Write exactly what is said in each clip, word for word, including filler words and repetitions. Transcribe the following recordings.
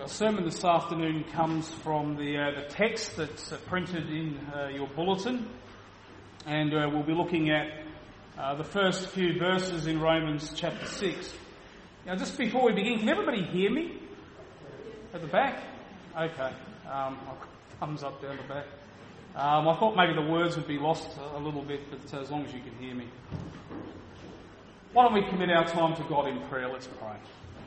Our sermon this afternoon comes from the, uh, the text that's uh, printed in uh, your bulletin, and uh, we'll be looking at uh, the first few verses in Romans chapter six. Now, just before we begin, can everybody hear me at the back? Okay, um, thumbs up down the back. Um, I thought maybe the words would be lost a, a little bit, but uh, as long as you can hear me. Why don't we commit our time to God in prayer? Let's pray.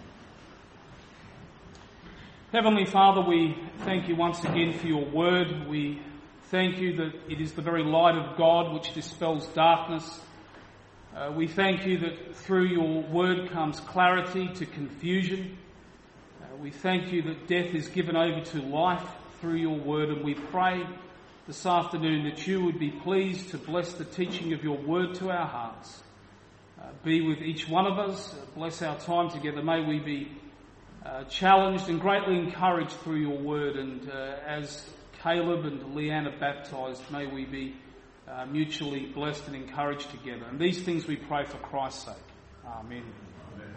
Heavenly Father, we thank you once again for your word. We thank you that it is the very light of God which dispels darkness. Uh, we thank you that through your word comes clarity to confusion. Uh, we thank you that death is given over to life through your word, and we pray this afternoon that you would be pleased to bless the teaching of your word to our hearts. Uh, be with each one of us. Uh, bless our time together. May we be Uh, challenged and greatly encouraged through your word, and uh, as Caleb and Leanne are baptised, may we be uh, mutually blessed and encouraged together. And these things we pray for Christ's sake. Amen. Amen.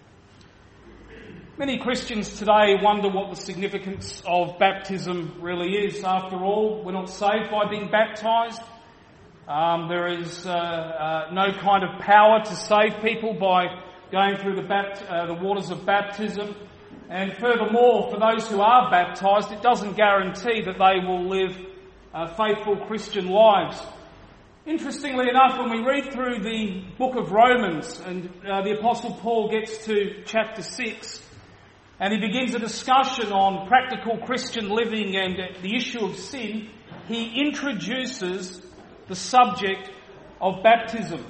Many Christians today wonder what the significance of baptism really is. After all, we're not saved by being baptised. Um, there is uh, uh, no kind of power to save people by going through the, bapt- uh, the waters of baptism. And furthermore, for those who are baptised, it doesn't guarantee that they will live uh, faithful Christian lives. Interestingly enough, when we read through the book of Romans, and uh, the Apostle Paul gets to chapter six, and he begins a discussion on practical Christian living and uh, the issue of sin, he introduces the subject of baptism.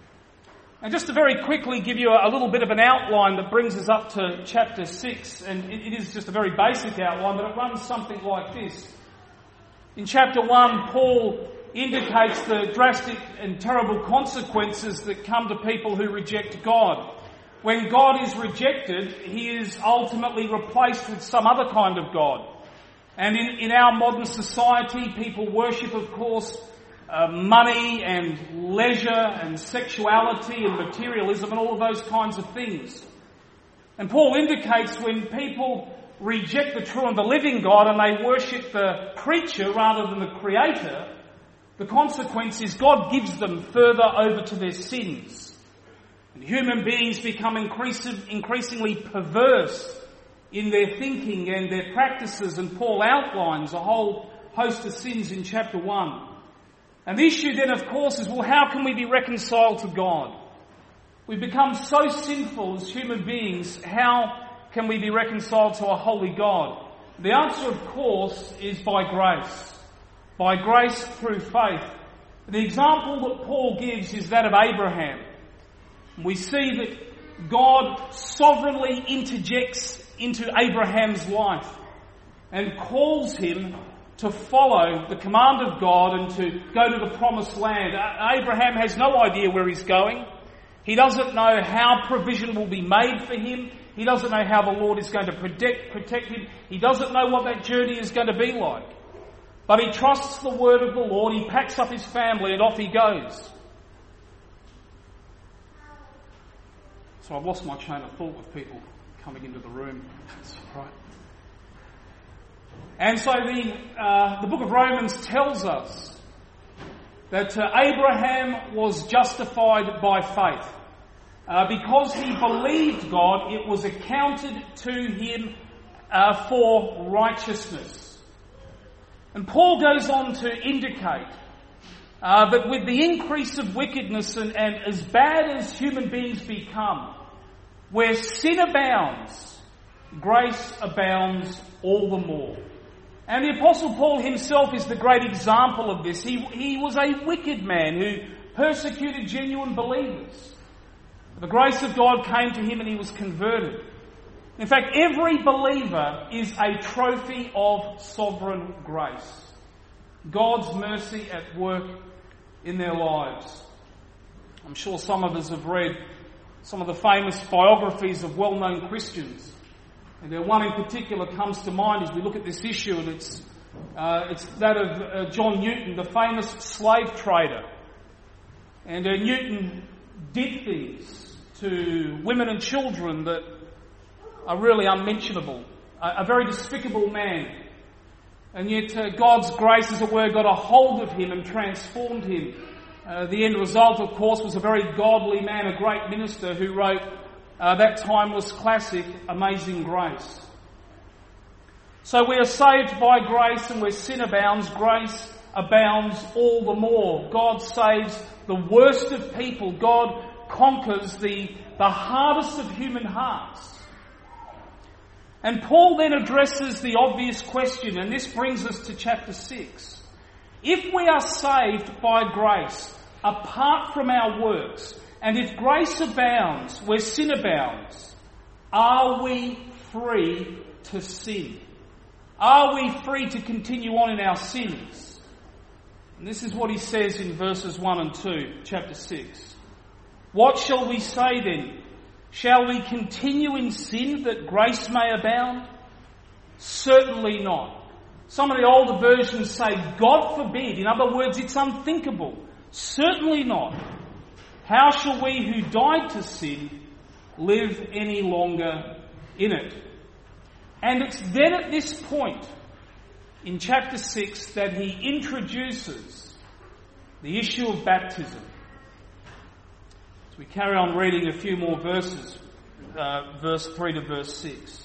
And just to very quickly give you a little bit of an outline that brings us up to chapter six, and it is just a very basic outline, but it runs something like this. In chapter one, Paul indicates the drastic and terrible consequences that come to people who reject God. When God is rejected, he is ultimately replaced with some other kind of God. And in, in our modern society, people worship, of course, Uh, money and leisure and sexuality and materialism and all of those kinds of things. And Paul indicates when people reject the true and the living God and they worship the creature rather than the creator, the consequence is God gives them further over to their sins. And human beings become increasing, increasingly perverse in their thinking and their practices, and Paul outlines a whole host of sins in chapter one. And the issue then, of course, is, well, how can we be reconciled to God? We become so sinful as human beings, how can we be reconciled to a holy God? The answer, of course, is by grace. By grace through faith. The example that Paul gives is that of Abraham. We see that God sovereignly interjects into Abraham's life and calls him to follow the command of God and to go to the promised land. Abraham has no idea where he's going. He doesn't know how provision will be made for him. He doesn't know how the Lord is going to protect, protect him. He doesn't know what that journey is going to be like. But he trusts the word of the Lord. He packs up his family and off he goes. So I've lost my chain of thought with people coming into the room. That's all right. And so the uh, the book of Romans tells us that uh, Abraham was justified by faith. Uh, because he believed God, it was accounted to him uh, for righteousness. And Paul goes on to indicate uh, that with the increase of wickedness and, and as bad as human beings become, where sin abounds, grace abounds all the more. And the Apostle Paul himself is the great example of this. He, he was a wicked man who persecuted genuine believers. The grace of God came to him and he was converted. In fact, every believer is a trophy of sovereign grace. God's mercy at work in their lives. I'm sure some of us have read some of the famous biographies of well-known Christians. And uh, one in particular comes to mind as we look at this issue, and it's uh, it's that of uh, John Newton, the famous slave trader. And uh, Newton did things to women and children that are really unmentionable. a, a very despicable man. And yet uh, God's grace, as it were, got a hold of him and transformed him. Uh, the end result, of course, was a very godly man, a great minister who wrote uh, that timeless classic, Amazing Grace. So we are saved by grace, and where sin abounds, grace abounds all the more. God saves the worst of people. God conquers the, the hardest of human hearts. And Paul then addresses the obvious question, and this brings us to chapter six. If we are saved by grace, apart from our works, and if grace abounds where sin abounds, are we free to sin? Are we free to continue on in our sins? And this is what he says in verses one and two, chapter six. What shall we say then? Shall we continue in sin that grace may abound? Certainly not. Some of the older versions say, God forbid. In other words, it's unthinkable. Certainly not. How shall we who died to sin live any longer in it? And it's then at this point in chapter six that he introduces the issue of baptism. We carry on reading a few more verses, uh, verse three to verse six.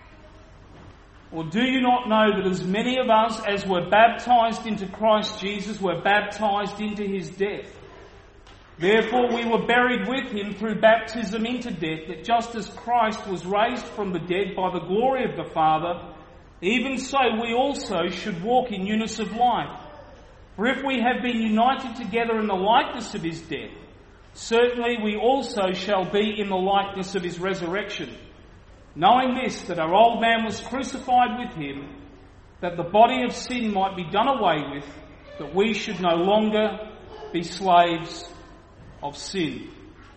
Or do you not know that as many of us as were baptized into Christ Jesus were baptized into his death? Therefore we were buried with him through baptism into death, that just as Christ was raised from the dead by the glory of the Father, even so we also should walk in newness of life. For if we have been united together in the likeness of his death, certainly we also shall be in the likeness of his resurrection, knowing this, that our old man was crucified with him, that the body of sin might be done away with, that we should no longer be slaves of sin.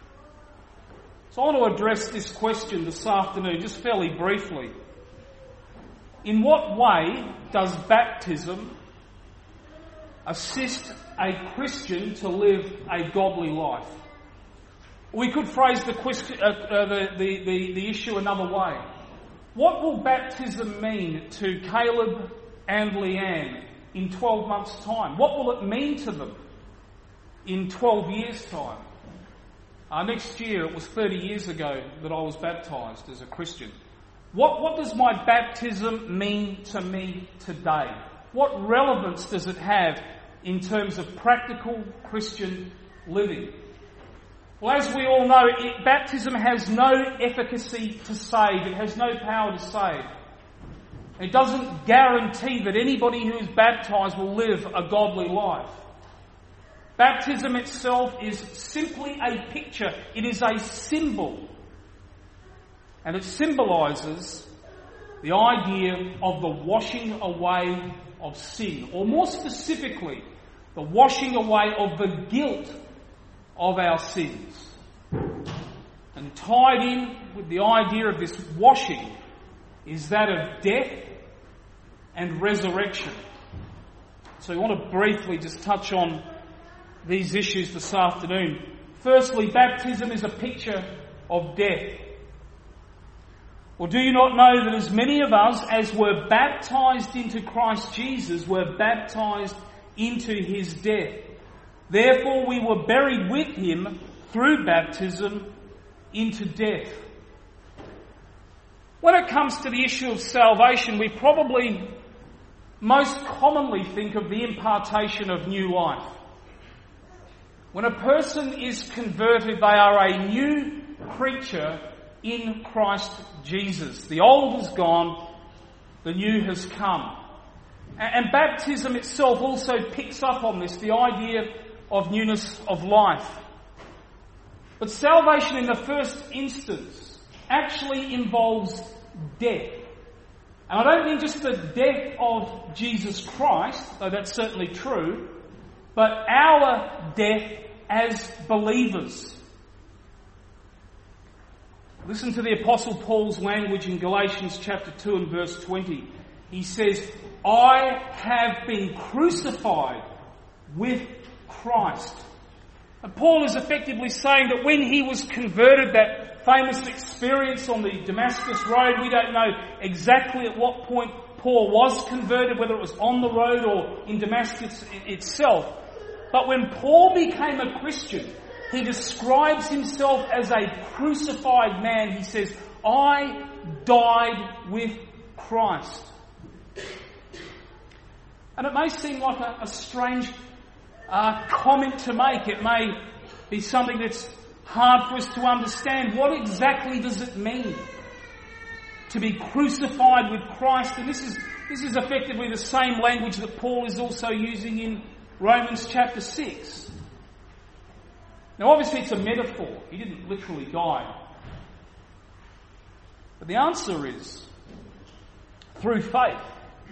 So I want to address this question this afternoon, just fairly briefly. In what way does baptism assist a Christian to live a godly life? We could phrase the, question, uh, uh, the, the, the, the issue another way. What will baptism mean to Caleb and Leanne in twelve months' time? What will it mean to them in twelve years' time? Uh, next year, it was thirty years ago that I was baptised as a Christian. What, what does my baptism mean to me today? What relevance does it have in terms of practical Christian living? Well, as we all know, it, baptism has no efficacy to save. It has no power to save. It doesn't guarantee that anybody who is baptised will live a godly life. Baptism itself is simply a picture. It is a symbol. And it symbolises the idea of the washing away of sin. Or more specifically, the washing away of the guilt of our sins. And tied in with the idea of this washing is that of death and resurrection. So we want to briefly just touch on these issues this afternoon. Firstly, baptism is a picture of death. Or do you not know that as many of us as were baptized into Christ Jesus were baptized into his death? Therefore we were buried with him through baptism into death. When it comes to the issue of salvation, we probably most commonly think of the impartation of new life. When a person is converted, they are a new creature in Christ Jesus. The old is gone, the new has come. And baptism itself also picks up on this, the idea of newness of life. But salvation in the first instance actually involves death. And I don't mean just the death of Jesus Christ, though that's certainly true, but our death as believers. Listen to the Apostle Paul's language in Galatians chapter two and verse twenty. He says, I have been crucified with Christ. And Paul is effectively saying that when he was converted, that that famous experience on the Damascus Road. We don't know exactly at what point Paul was converted, whether it was on the road or in Damascus itself. But when Paul became a Christian, he describes himself as a crucified man. He says, I died with Christ. And it may seem like a, a strange uh, comment to make. It may be something that's hard for us to understand. What exactly does it mean to be crucified with Christ? And this is this is effectively the same language that Paul is also using in Romans chapter six. Now obviously it's a metaphor. He didn't literally die. But the answer is through faith.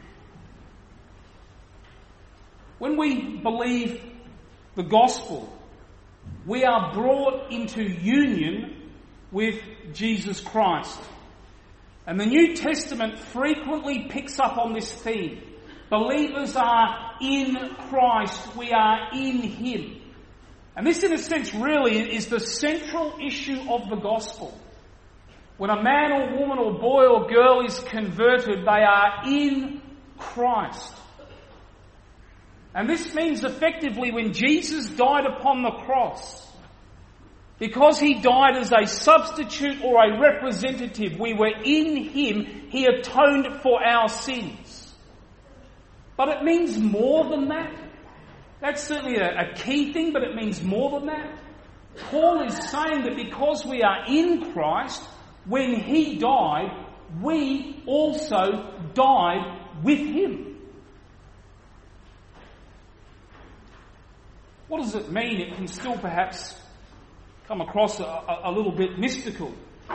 When we believe the gospel, we are brought into union with Jesus Christ. And the New Testament frequently picks up on this theme. Believers are in Christ. We are in Him. And this, in a sense, really is the central issue of the gospel. When a man or woman or boy or girl is converted, they are in Christ. And this means effectively when Jesus died upon the cross, because He died as a substitute or a representative, we were in Him, He atoned for our sins. But it means more than that. That's certainly a, a key thing, but it means more than that. Paul is saying that because we are in Christ, when He died, we also died with Him. What does it mean? It can still perhaps come across a, a, a little bit mystical.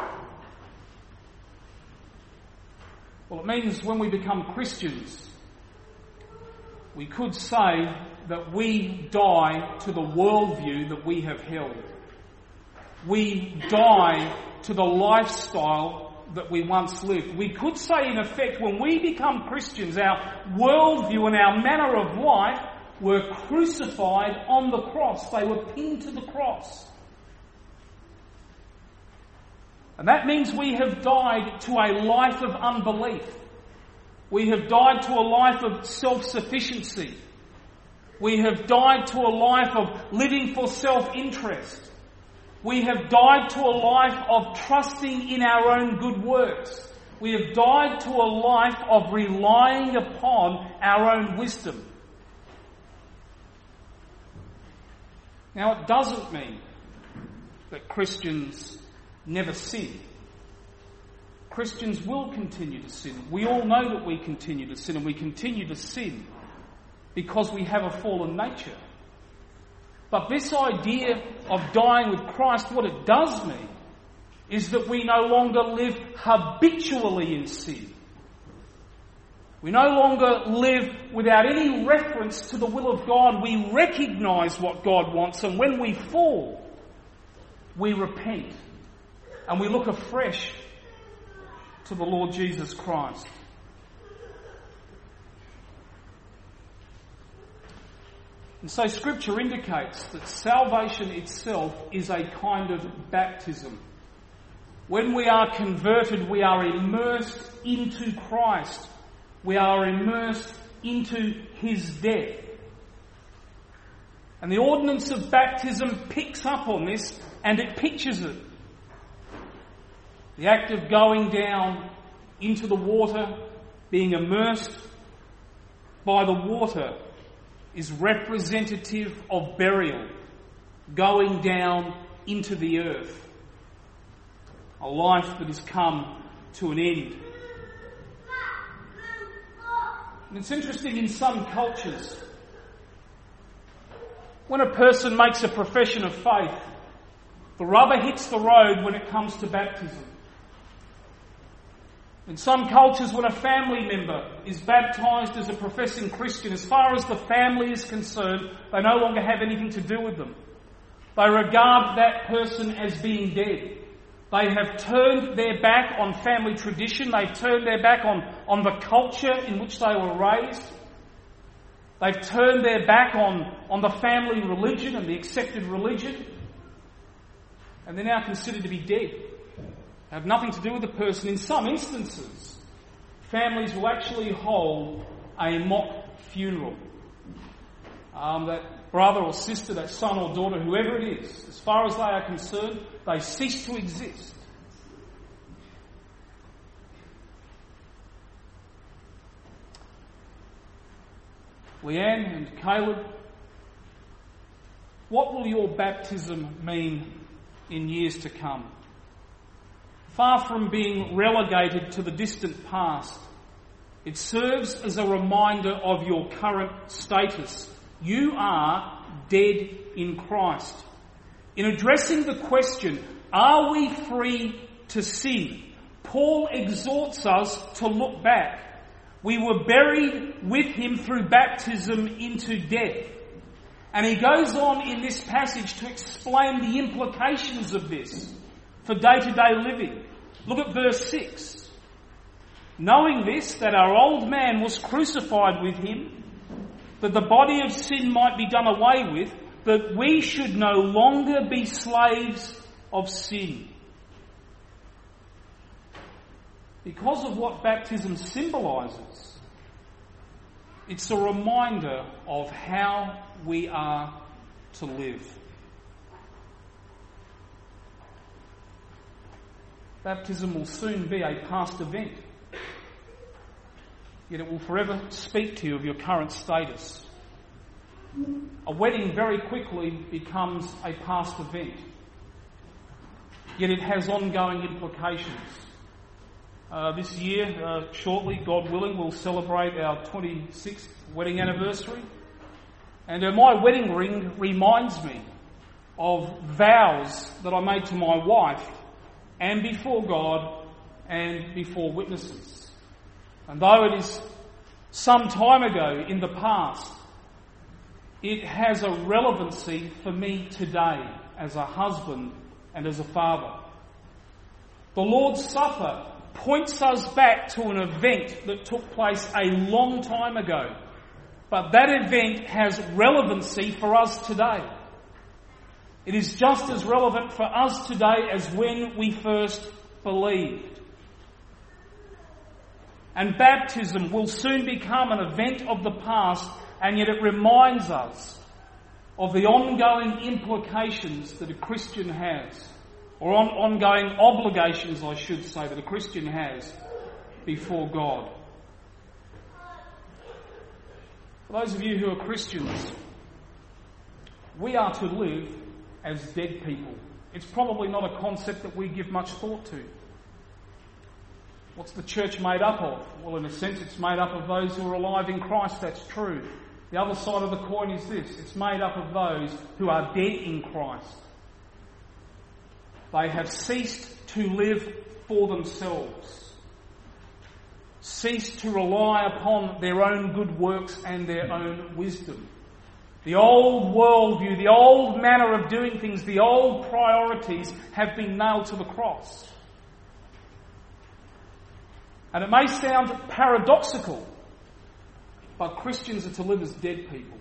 Well, it means when we become Christians, we could say that we die to the worldview that we have held. We die to the lifestyle that we once lived. We could say, in effect, when we become Christians, our worldview and our manner of life were crucified on the cross. They were pinned to the cross. And that means we have died to a life of unbelief. We have died to a life of self-sufficiency. We have died to a life of living for self-interest. We have died to a life of trusting in our own good works. We have died to a life of relying upon our own wisdom. Now, it doesn't mean that Christians never sin. Christians will continue to sin. We all know that we continue to sin, and we continue to sin because we have a fallen nature. But this idea of dying with Christ, what it does mean is that we no longer live habitually in sin. We no longer live without any reference to the will of God. We recognise what God wants, and when we fall, we repent and we look afresh to the Lord Jesus Christ. And so Scripture indicates that salvation itself is a kind of baptism. When we are converted, we are immersed into Christ. We are immersed into His death. And the ordinance of baptism picks up on this and it pictures it. The act of going down into the water, being immersed by the water, is representative of burial, going down into the earth. A life that has come to an end. And it's interesting, in some cultures, when a person makes a profession of faith, the rubber hits the road when it comes to baptism. In some cultures, when a family member is baptised as a professing Christian, as far as the family is concerned, they no longer have anything to do with them. They regard that person as being dead. They have turned their back on family tradition. They've turned their back on, on the culture in which they were raised. They've turned their back on, on the family religion and the accepted religion. And they're now considered to be dead. have nothing to do with the person. In some instances, families will actually hold a mock funeral. Um, that brother or sister, that son or daughter, whoever it is, as far as they are concerned, they cease to exist. Leanne and Caleb, what will your baptism mean in years to come? Far from being relegated to the distant past, it serves as a reminder of your current status. You are dead in Christ. In addressing the question, are we free to sin? Paul exhorts us to look back. We were buried with him through baptism into death. And he goes on in this passage to explain the implications of this for day-to-day living. Look at verse six. Knowing this, that our old man was crucified with him, that the body of sin might be done away with, that we should no longer be slaves of sin. Because of what baptism symbolises, it's a reminder of how we are to live. Baptism will soon be a past event, yet it will forever speak to you of your current status. A wedding very quickly becomes a past event, yet it has ongoing implications. Uh, this year, uh, shortly, God willing, we'll celebrate our twenty-sixth wedding anniversary. And uh, my wedding ring reminds me of vows that I made to my wife and before God and before witnesses. And though it is some time ago in the past, it has a relevancy for me today as a husband and as a father. The Lord's Supper points us back to an event that took place a long time ago. But that event has relevancy for us today. It is just as relevant for us today as when we first believed. And baptism will soon become an event of the past, and yet it reminds us of the ongoing implications that a Christian has, or on ongoing obligations, I should say, that a Christian has before God. For those of you who are Christians, we are to live as dead people. It's probably not a concept that we give much thought to. What's the church made up of? Well, in a sense, it's made up of those who are alive in Christ, that's true. The other side of the coin is this: it's made up of those who are dead in Christ. They have ceased to live for themselves, ceased to rely upon their own good works and their own wisdom. The old worldview, the old manner of doing things, the old priorities have been nailed to the cross. And it may sound paradoxical, but Christians are to live as dead people.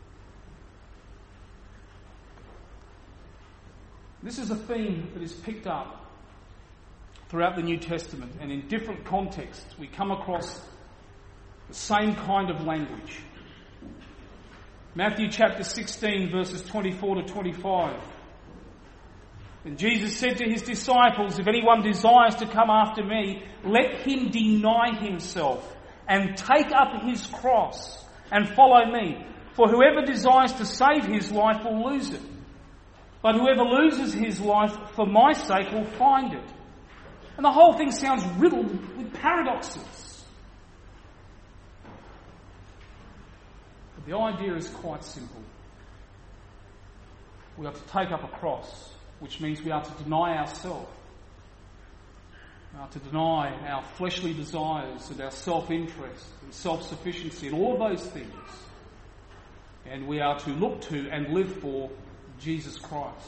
This is a theme that is picked up throughout the New Testament, and in different contexts we come across the same kind of language. Matthew chapter sixteen, verses twenty-four to twenty-five. And Jesus said to his disciples, "If anyone desires to come after me, let him deny himself and take up his cross and follow me. For whoever desires to save his life will lose it. But whoever loses his life for my sake will find it." And the whole thing sounds riddled with paradoxes. But the idea is quite simple. We are to take up a cross, which means we are to deny ourselves. We are to deny our fleshly desires and our self-interest and self-sufficiency and all of those things. And we are to look to and live for Jesus Christ.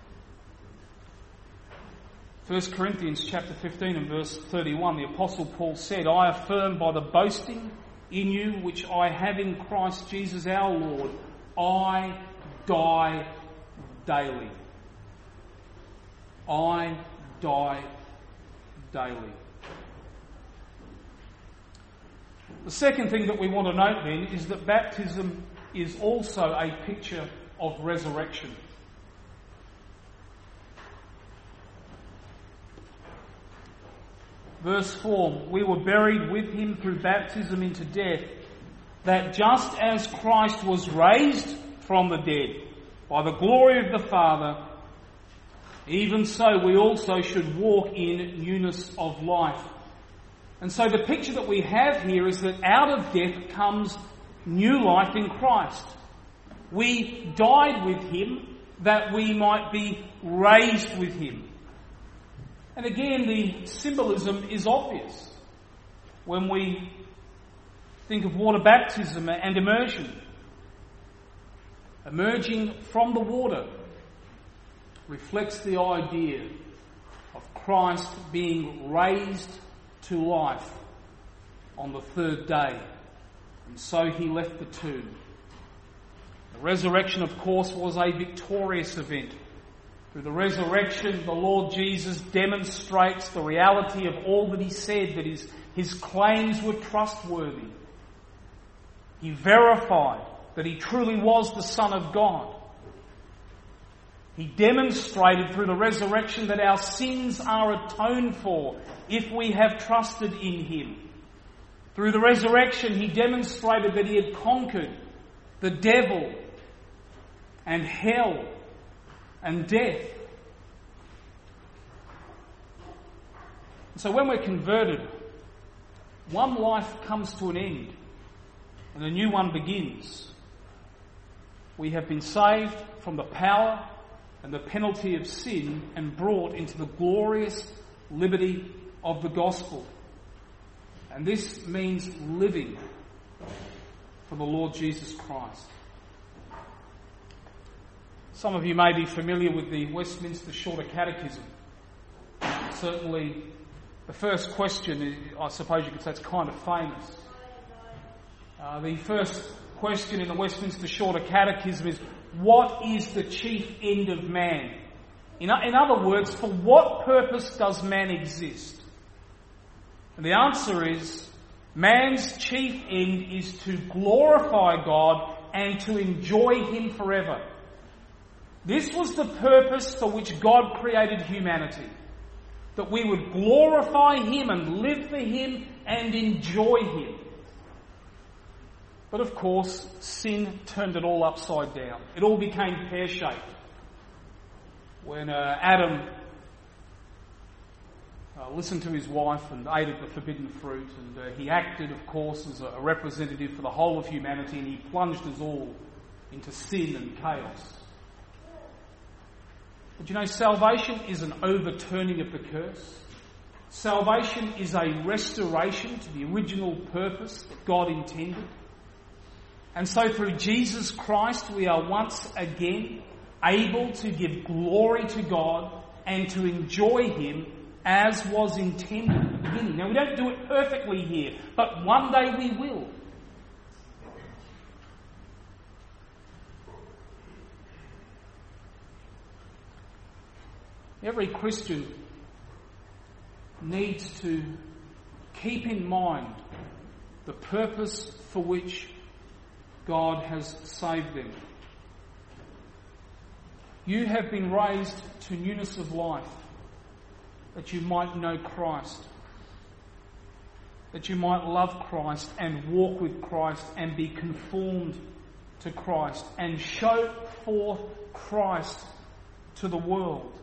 First Corinthians chapter fifteen and verse thirty-one, the Apostle Paul said, "I affirm by the boasting in you which I have in Christ Jesus our Lord, I die daily." I die daily. The second thing that we want to note then is that baptism is also a picture of resurrection. Verse four, we were buried with him through baptism into death, that just as Christ was raised from the dead by the glory of the Father, even so we also should walk in newness of life. And so the picture that we have here is that out of death comes new life in Christ. We died with him that we might be raised with him. And again, the symbolism is obvious when we think of water baptism and immersion. Emerging from the water reflects the idea of Christ being raised to life on the third day. And so he left the tomb. The resurrection, of course, was a victorious event. Through the resurrection, the Lord Jesus demonstrates the reality of all that he said, that his, his claims were trustworthy. He verified that he truly was the Son of God. He demonstrated through the resurrection that our sins are atoned for if we have trusted in him. Through the resurrection, he demonstrated that he had conquered the devil and hell and death. So when we're converted, one life comes to an end and a new one begins. We have been saved from the power and the penalty of sin and brought into the glorious liberty of the gospel. And this means living for the Lord Jesus Christ. Some of you may be familiar with the Westminster Shorter Catechism. Certainly the first question, I suppose you could say it's kind of famous. Uh, the first question in the Westminster Shorter Catechism is, what is the chief end of man? In, in other words, for what purpose does man exist? And the answer is, man's chief end is to glorify God and to enjoy him forever. This was the purpose for which God created humanity. That we would glorify him and live for him and enjoy him. But of course, sin turned it all upside down. It all became pear-shaped. When uh, Adam uh, listened to his wife and ate of the forbidden fruit, and uh, he acted, of course, as a representative for the whole of humanity, and he plunged us all into sin and chaos. But you know, salvation is an overturning of the curse. Salvation is a restoration to the original purpose that God intended. And so through Jesus Christ we are once again able to give glory to God and to enjoy him as was intended at the beginning. Now we don't do it perfectly here, but one day we will. Every Christian needs to keep in mind the purpose for which God has saved them. You have been raised to newness of life, that you might know Christ, that you might love Christ and walk with Christ and be conformed to Christ and show forth Christ to the world.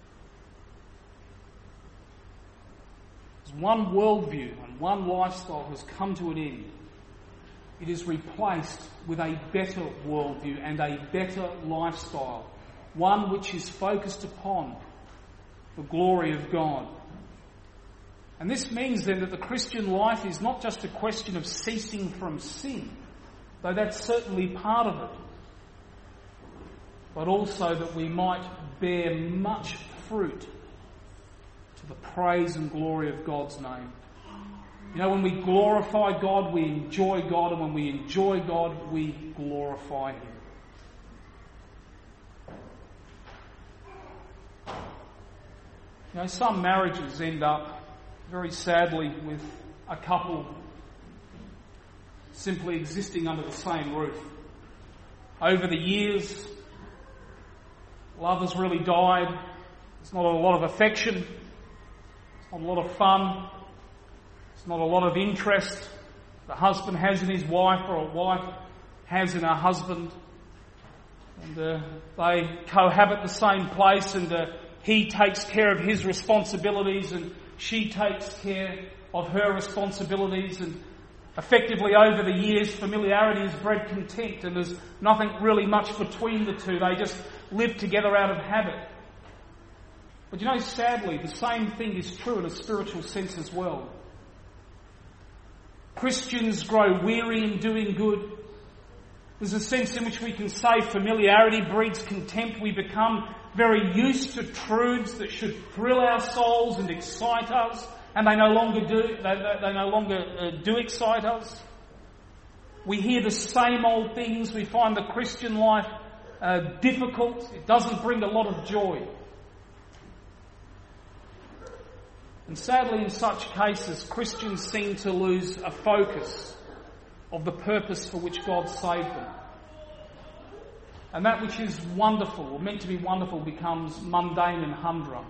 As one worldview and one lifestyle has come to an end, it is replaced with a better worldview and a better lifestyle, one which is focused upon the glory of God. And this means then that the Christian life is not just a question of ceasing from sin, though that's certainly part of it, but also that we might bear much fruit to the praise and glory of God's name. You know, when we glorify God, we enjoy God, and when we enjoy God, we glorify him. You know, some marriages end up very sadly, with a couple simply existing under the same roof. Over the years, love has really died. There's not a lot of affection. It's not a lot of fun. It's not a lot of interest the husband has in his wife or a wife has in her husband. And uh, they cohabit the same place, and uh, he takes care of his responsibilities and she takes care of her responsibilities, and effectively over the years familiarity has bred contempt, and there's nothing really much between the two. They just live together out of habit. But you know, sadly, the same thing is true in a spiritual sense as well. Christians grow weary in doing good. There's a sense in which we can say familiarity breeds contempt. We become very used to truths that should thrill our souls and excite us, and they no longer do. They, they, they no longer uh, do excite us. We hear the same old things. We find the Christian life uh, difficult. It doesn't bring a lot of joy. And sadly, in such cases, Christians seem to lose a focus of the purpose for which God saved them. And that which is wonderful, or meant to be wonderful, becomes mundane and humdrum.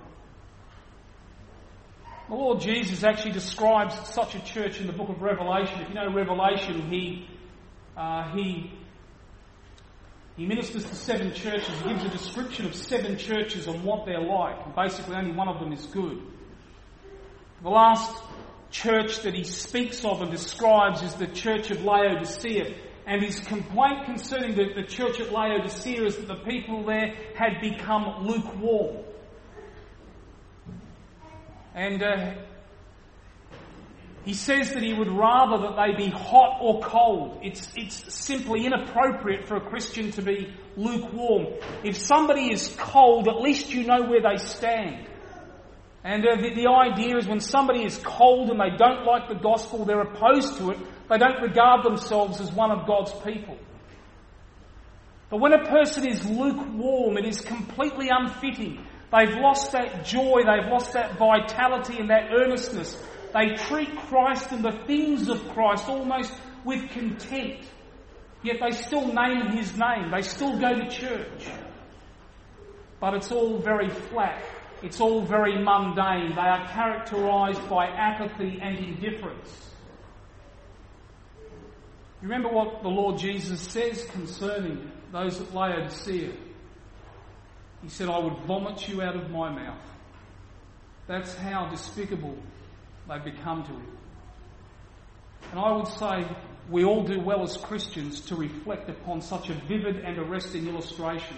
The Lord Jesus actually describes such a church in the book of Revelation. If you know Revelation, he uh, he he ministers to seven churches. He gives a description of seven churches and what they're like. And basically only one of them is good. The last church that he speaks of and describes is the church of Laodicea. And his complaint concerning the, the church at Laodicea is that the people there had become lukewarm. And uh, he says that he would rather that they be hot or cold. It's, it's simply inappropriate for a Christian to be lukewarm. If somebody is cold, at least you know where they stand. And uh, the, the idea is when somebody is cold and they don't like the gospel, they're opposed to it, they don't regard themselves as one of God's people. But when a person is lukewarm, it is completely unfitting. They've lost that joy, they've lost that vitality and that earnestness. They treat Christ and the things of Christ almost with contempt. Yet they still name his name, they still go to church. But it's all very flat. It's all very mundane. They are characterised by apathy and indifference. You remember what the Lord Jesus says concerning those at Laodicea? He said, I would vomit you out of my mouth. That's how despicable they become to him. And I would say we all do well as Christians to reflect upon such a vivid and arresting illustration.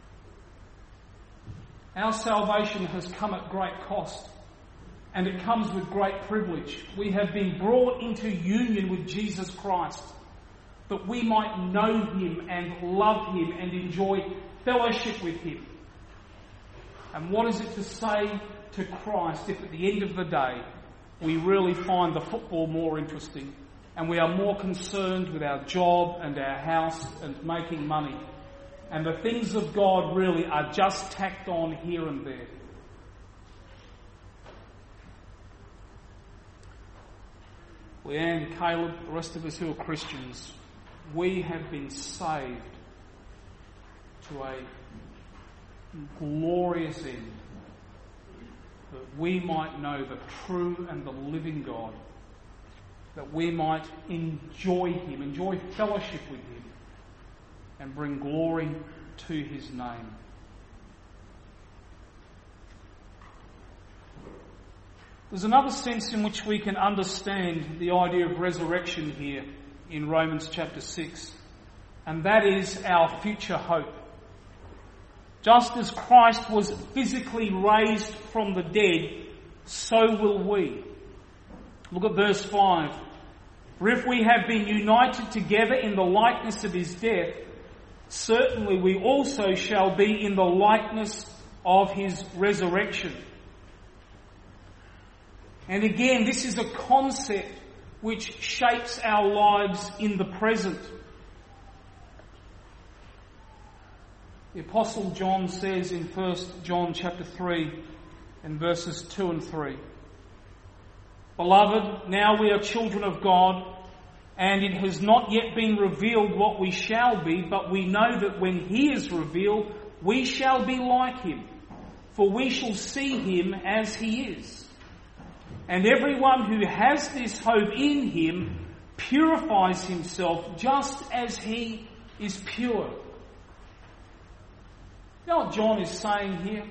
Our salvation has come at great cost, and it comes with great privilege. We have been brought into union with Jesus Christ, that we might know him and love him and enjoy fellowship with him. And what is it to say to Christ if at the end of the day we really find the football more interesting and we are more concerned with our job and our house and making money, and the things of God really are just tacked on here and there? Leanne, Caleb, the rest of us who are Christians, we have been saved to a glorious end, that we might know the true and the living God, that we might enjoy him, enjoy fellowship with him, and bring glory to his name. There's another sense in which we can understand the idea of resurrection here in Romans chapter six, and that is our future hope. Just as Christ was physically raised from the dead, so will we. Look at verse five. For if we have been united together in the likeness of his death, certainly we also shall be in the likeness of his resurrection. And again, this is a concept which shapes our lives in the present. The Apostle John says in First John chapter three and verses two and three, Beloved, now we are children of God, and it has not yet been revealed what we shall be, but we know that when he is revealed, we shall be like him, for we shall see him as he is. And everyone who has this hope in him purifies himself just as he is pure. You know what John is saying here?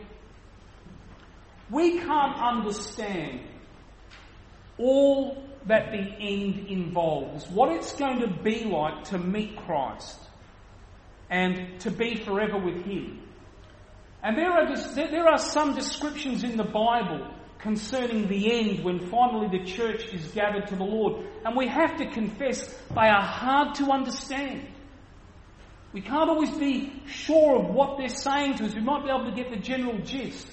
We can't understand all that the end involves, what it's going to be like to meet Christ and to be forever with him. And there are, there are some descriptions in the Bible concerning the end when finally the church is gathered to the Lord. And we have to confess they are hard to understand. We can't always be sure of what they're saying to us. We might be able to get the general gist.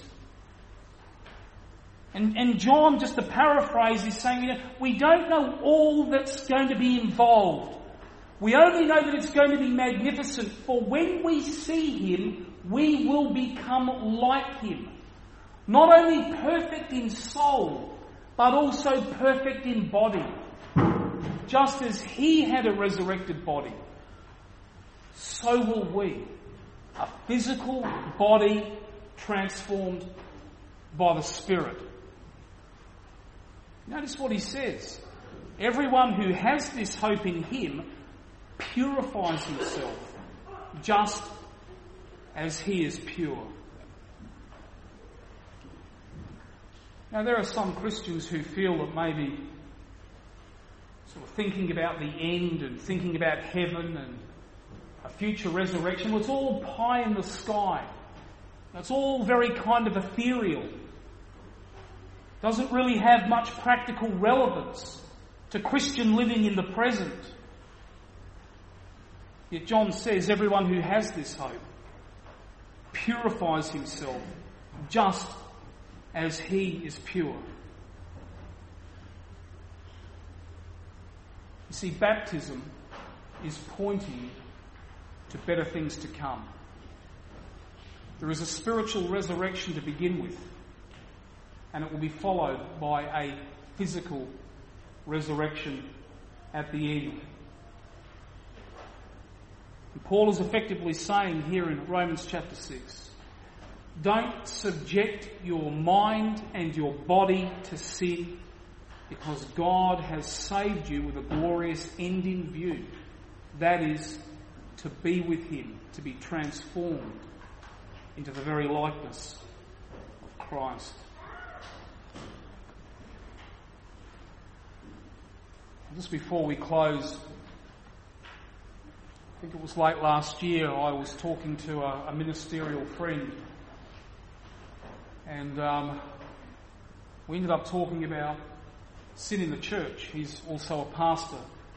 And, and John, just to paraphrase, is saying, you know, we don't know all that's going to be involved. We only know that it's going to be magnificent, for when we see him, we will become like him. Not only perfect in soul, but also perfect in body. Just as he had a resurrected body, so will we. A physical body transformed by the Spirit. Notice what he says. Everyone who has this hope in him purifies himself just as he is pure. Now, there are some Christians who feel that maybe sort of thinking about the end and thinking about heaven and a future resurrection, well, it's all pie in the sky. It's all very kind of ethereal. Doesn't really have much practical relevance to Christian living in the present. Yet John says everyone who has this hope purifies himself just as he is pure. You see, baptism is pointing to better things to come. There is a spiritual resurrection to begin with, and it will be followed by a physical resurrection at the end. And Paul is effectively saying here in Romans chapter six, don't subject your mind and your body to sin, because God has saved you with a glorious end in view. That is, to be with him, to be transformed into the very likeness of Christ. Just before we close, I think it was late last year, I was talking to a, a ministerial friend, and um, we ended up talking about sin in the church. He's also a pastor.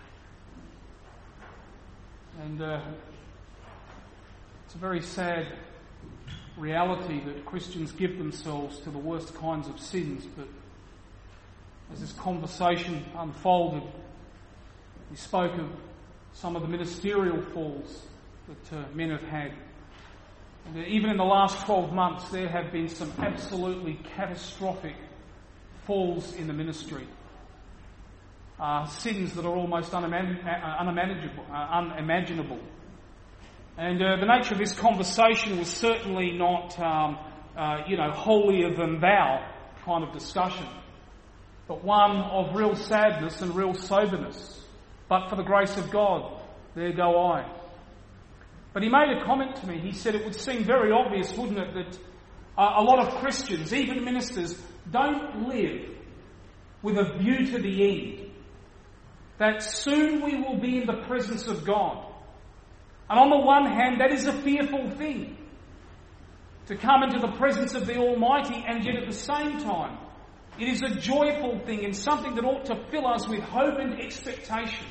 And uh, it's a very sad reality that Christians give themselves to the worst kinds of sins, but as this conversation unfolded, we spoke of some of the ministerial falls that uh, men have had. And uh, even in the last twelve months, there have been some absolutely catastrophic falls in the ministry. Uh, sins that are almost unimagin- uh, unimaginable, uh, unimaginable. And uh, the nature of this conversation was certainly not, um, uh, you know, holier than thou kind of discussion, but one of real sadness and real soberness. But for the grace of God, there go I. But he made a comment to me. He said it would seem very obvious, wouldn't it, that uh, a lot of Christians, even ministers, don't live with a view to the end. That soon we will be in the presence of God. And on the one hand, that is a fearful thing, to come into the presence of the Almighty, and yet at the same time, it is a joyful thing and something that ought to fill us with hope and expectation.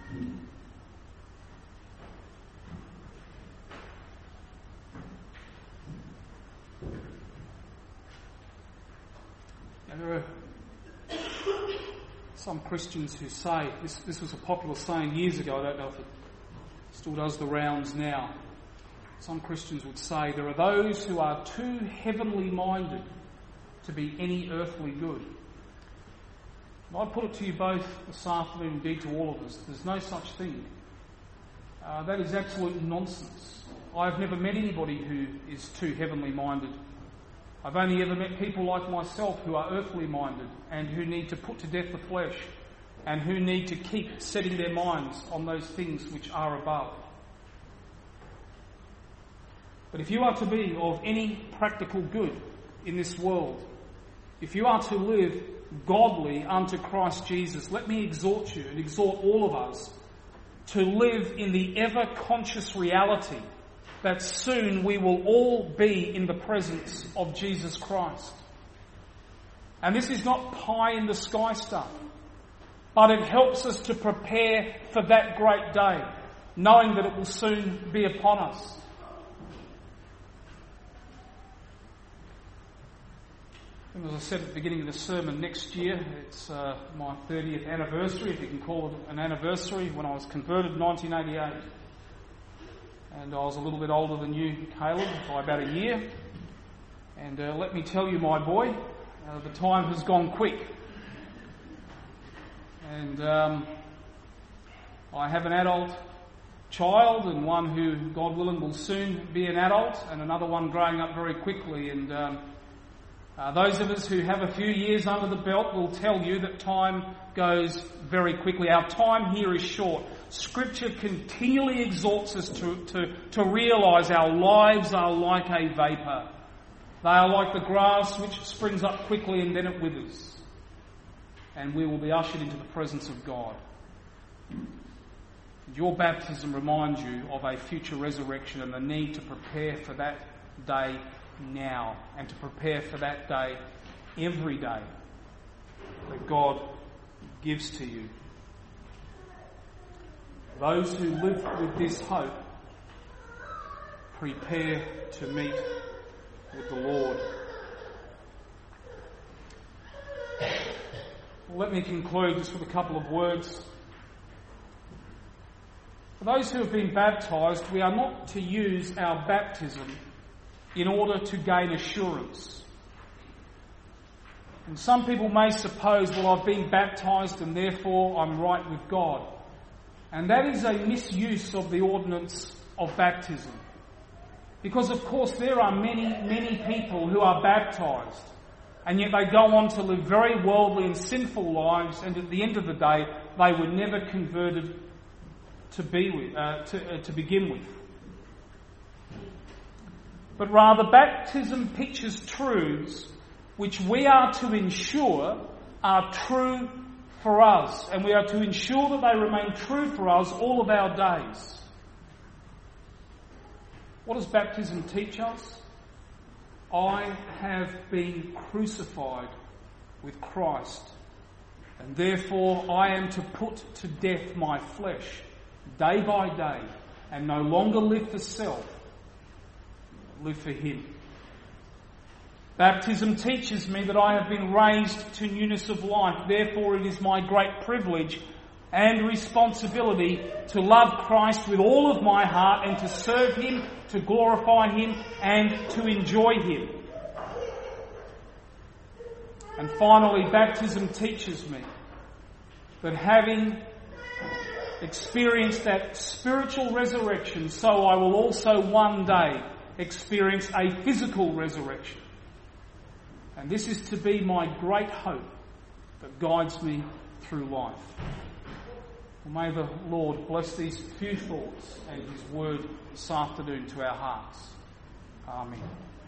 Now, there are some Christians who say, this, this was a popular saying years ago, I don't know if it still does the rounds now. Some Christians would say there are those who are too heavenly minded to be any earthly good. I put it to you both this afternoon, indeed to all of us, there's no such thing. Uh, that is absolute nonsense. I've never met anybody who is too heavenly minded. I've only ever met people like myself who are earthly minded and who need to put to death the flesh and who need to keep setting their minds on those things which are above. But if you are to be of any practical good in this world, if you are to live godly unto Christ Jesus, let me exhort you and exhort all of us to live in the ever-conscious reality that soon we will all be in the presence of Jesus Christ. And this is not pie-in-the-sky stuff, but it helps us to prepare for that great day, knowing that it will soon be upon us. And as I said at the beginning of the sermon, next year it's uh, my thirtieth anniversary, if you can call it an anniversary, when I was converted in nineteen eighty-eight. And I was a little bit older than you, Caleb, by about a year. And uh, let me tell you, my boy, uh, the time has gone quick. And um, I have an adult child, and one who, God willing, will soon be an adult, and another one growing up very quickly. And um, uh, those of us who have a few years under the belt will tell you that time goes very quickly. Our time here is short. Scripture continually exhorts us to, to, to realise our lives are like a vapour. They are like the grass which springs up quickly and then it withers. And we will be ushered into the presence of God. Your baptism reminds you of a future resurrection and the need to prepare for that day now, and to prepare for that day every day that God gives to you. Those who live with this hope prepare to meet with the Lord. Let me conclude just with a couple of words. For those who have been baptised, we are not to use our baptism in order to gain assurance. And some people may suppose, well, I've been baptised and therefore I'm right with God. And that is a misuse of the ordinance of baptism. Because, of course, there are many, many people who are baptised, and yet they go on to live very worldly and sinful lives, and at the end of the day, they were never converted to be with, uh, to, uh, to begin with. But rather, baptism pictures truths which we are to ensure are true for us, and we are to ensure that they remain true for us all of our days. What does baptism teach us? I have been crucified with Christ, and therefore I am to put to death my flesh day by day, and no longer live for self, but live for Him. Baptism teaches me that I have been raised to newness of life. Therefore, it is my great privilege and responsibility to love Christ with all of my heart and to serve Him, to glorify Him, and to enjoy Him. And finally, baptism teaches me that having experienced that spiritual resurrection, so I will also one day experience a physical resurrection. And this is to be my great hope that guides me through life. Well, may the Lord bless these few thoughts and His word this afternoon to our hearts. Amen.